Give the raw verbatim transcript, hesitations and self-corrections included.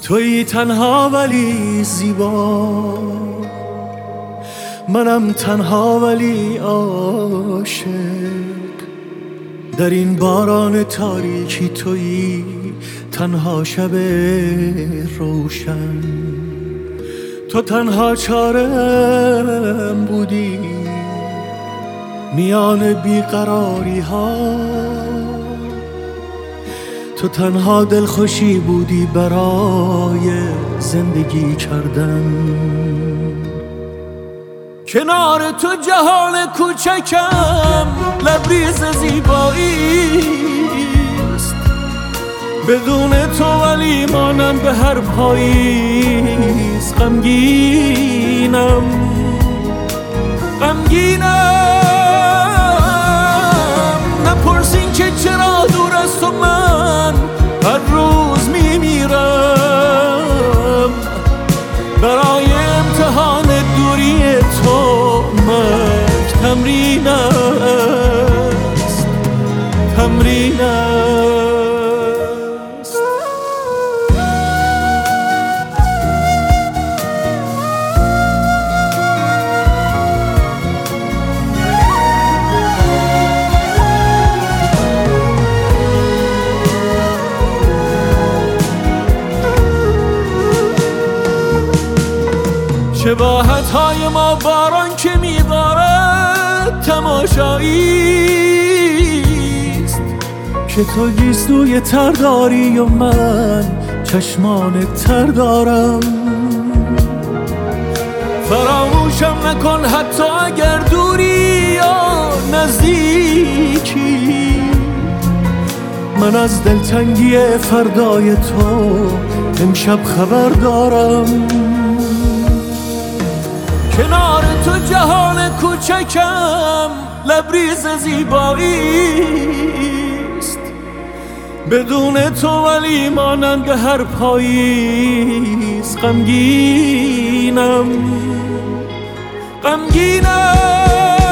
تویی تنها ولی زیبا، منم تنها ولی عاشق. در این باران تاریکی تویی تنها شب روشن. تو تنها چارم بودی میان بیقراری ها، تو تنها دلخوشی بودی برای زندگی کردن. کنار تو جهان کوچکم لبریز زیبایی است، بدون تو ولی مانم به هر پاییز. غمگینم غمگینم نپرسین که چرا دور از تو من هر روز میمیرم. برای امتحان دوری تو مرگ تمرین است، تمرین است. شباهت های ما باران که میبارد تماشاییست، که تو گیسوی تر داری و من چشمان تر دارم. فراموشم نکن حتی اگر دوری یا نزدیکی، من از دلتنگی فردای تو امشب خبر دارم. کنار تو جهان کوچکم لبریز زیبایی است، بدون تو ولی مانند به هر پاییز. غمگینم غمگینم